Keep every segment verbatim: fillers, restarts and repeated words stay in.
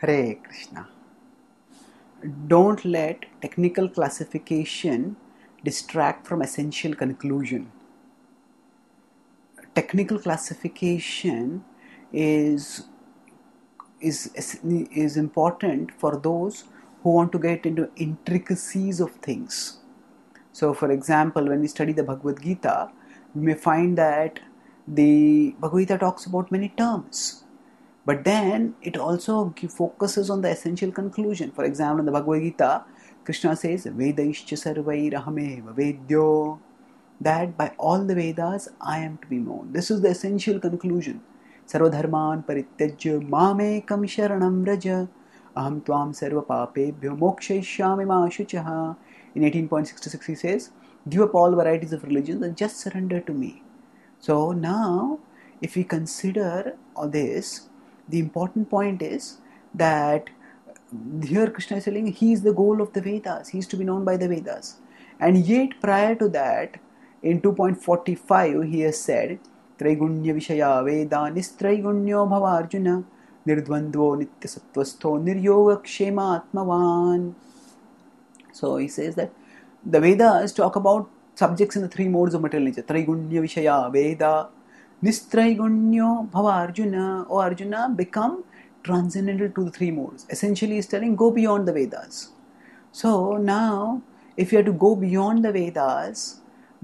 Hare Krishna. Don't let technical classification distract from essential conclusion. Technical classification is is is important for those who want to get into intricacies of things. So, for example, when we study the Bhagavad Gita, we may find that the Bhagavad Gita talks about many terms. But then it also focuses on the essential conclusion. For example, in the Bhagavad Gita, Krishna says, Vedaishcha sarvairahameva vedyo, that by all the Vedas I am to be known. This is the essential conclusion. Sarvadharman parityajya mamekam sharanam raja aham tvam sarva papebhyo mokshayishyami ma shuchaha. In eighteen point six six he says, give up all varieties of religions and just surrender to me. So now, if we consider all this, the important point is that here Krishna is telling he is the goal of the Vedas, he is to be known by the Vedas. And yet prior to that, in two point four five he has said, Traigunya Vishaya Veda Nistraigunyo Bhavarjuna Nirdvandvo Nitya Sattvastho Niryoga Kshema Atmavan. So he says that the Vedas talk about subjects in the three modes of material nature. Traigunya Vishaya Veda Nistraigunyo Bhava Arjuna. O Arjuna, become transcendental to the three modes. Essentially, he's telling go beyond the Vedas. So now, if you have to go beyond the Vedas,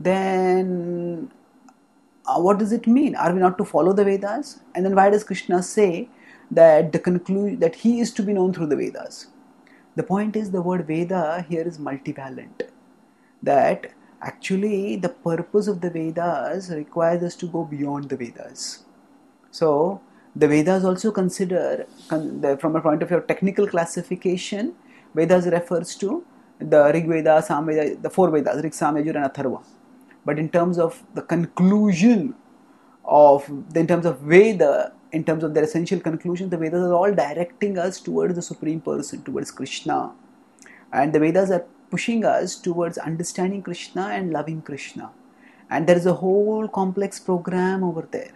then uh, what does it mean? Are we not to follow the Vedas? And then why does Krishna say that the conclusion that he is to be known through the Vedas? The point is the word Veda here is multivalent. That actually, the purpose of the Vedas requires us to go beyond the Vedas. So, the Vedas also consider, from a point of view of technical classification, Vedas refers to the Rig Veda, Sam Veda, the four Vedas, Rig, Sam, Yajur and Atharva. But in terms of the conclusion of, in terms of Veda, in terms of their essential conclusion, the Vedas are all directing us towards the Supreme Person, towards Krishna. And the Vedas are pushing us towards understanding Krishna and loving Krishna. And there is a whole complex program over there.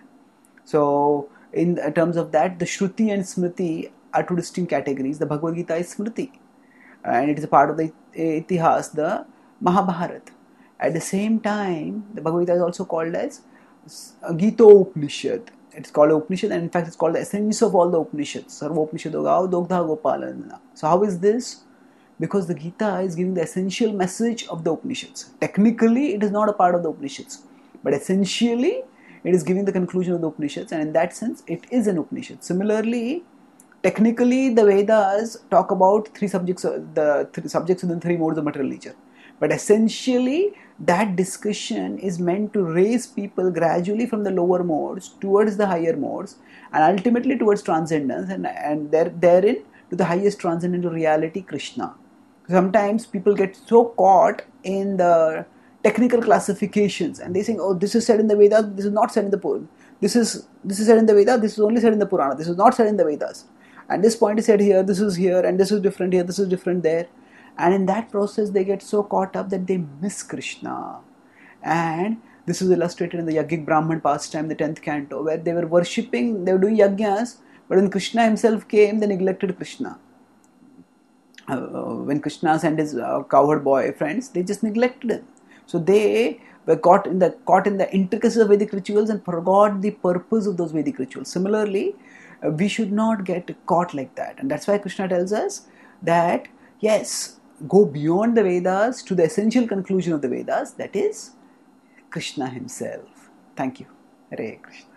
So, in terms of that, the Shruti and Smriti are two distinct categories. The Bhagavad Gita is Smriti. And it is a part of the Itihas, the Mahabharata. At the same time, the Bhagavad Gita is also called as Gita Upanishad. It's called Upanishad, and in fact it's called the essence of all the Upanishads. Sarva Upanishadogao Dogdha Gopalana. So how is this? Because the Gita is giving the essential message of the Upanishads. Technically, it is not a part of the Upanishads. But essentially, it is giving the conclusion of the Upanishads, and in that sense, it is an Upanishad. Similarly, technically, the Vedas talk about three subjects, the three subjects within three modes of material nature. But essentially, that discussion is meant to raise people gradually from the lower modes towards the higher modes, and ultimately towards transcendence, and, and there, therein to the highest transcendental reality, Krishna. Sometimes people get so caught in the technical classifications and they think, oh, this is said in the Vedas, this is not said in the Purana. This is this is said in the Vedas, this is only said in the Purana, this is not said in the Vedas. And this point is said here, this is here, and this is different here, this is different there. And in that process, they get so caught up that they miss Krishna. And this is illustrated in the Yajnik Brahman pastime, the tenth canto, where they were worshipping, they were doing yajnas, but when Krishna himself came, they neglected Krishna. Uh, when Krishna and his uh, cowherd boy friends, they just neglected him. So they were caught in the caught in the intricacies of Vedic rituals and forgot the purpose of those Vedic rituals. Similarly, uh, we should not get caught like that, and that's why Krishna tells us that yes, go beyond the Vedas to the essential conclusion of the Vedas, that is Krishna himself. Thank you. Hare Krishna.